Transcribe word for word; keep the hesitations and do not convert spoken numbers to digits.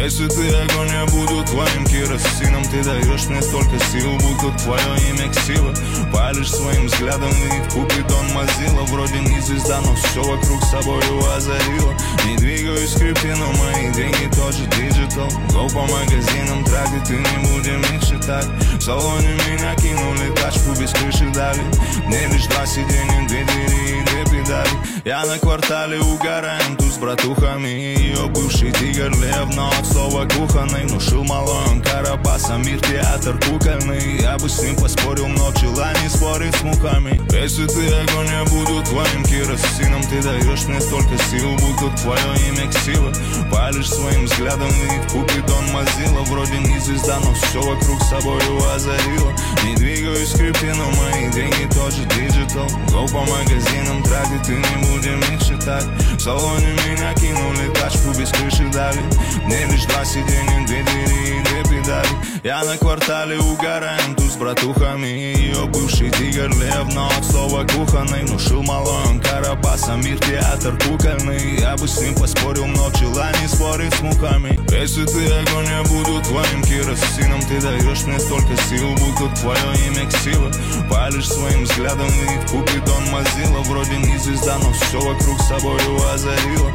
Если ты огонь, я буду твоим керосином. Ты даешь мне столько сил, будто твое имя ксила. Палишь своим взглядом и Купидон Мазила. Вроде не звезда, но все вокруг собою озарила. Не двигаюсь скрипты, но мои деньги тоже диджитал. Го по магазинам тратить и не будем их считать. В салоне меня кинули, тачку без крыши дали. Мне лишь два сиденья, две двери и две педали. Я на квартале угораем тут с братухами. Ее бывший тигр лев, но от слова кухонный. Внушил малой он Карабаса, мир театр кукольный. Я бы с ним поспорил, но пчела не спорит с мухами. Если ты огонь, я буду твоим керосином. Ты даешь мне столько сил, будто твое имя ксила. Палишь своим взглядом и Купидон Мазила. Вроде не звезда, но все вокруг собою озарила. Не двигаюсь скрипты, но мои деньги тоже диджитал. Го по магазинам тратить и не будем их считать. В салоне меня кинули, тачку без крыши дали. Мне лишь два сиденья, две двери и две педали. Я на квартале угораем тут с братухами. Ее бывший тигр лев, но от слова кухонный. Внушил малой он Карабаса, мир театр кукольный. Я бы с ним поспорил, но пчела не спорит с мухами. Если ты огонь, я буду твоим керосином. Ты даешь мне столько сил, будто твое имя ксила. Палишь своим взглядом и Купидон Мазила. Вроде не звезда, но все вокруг собою озарила.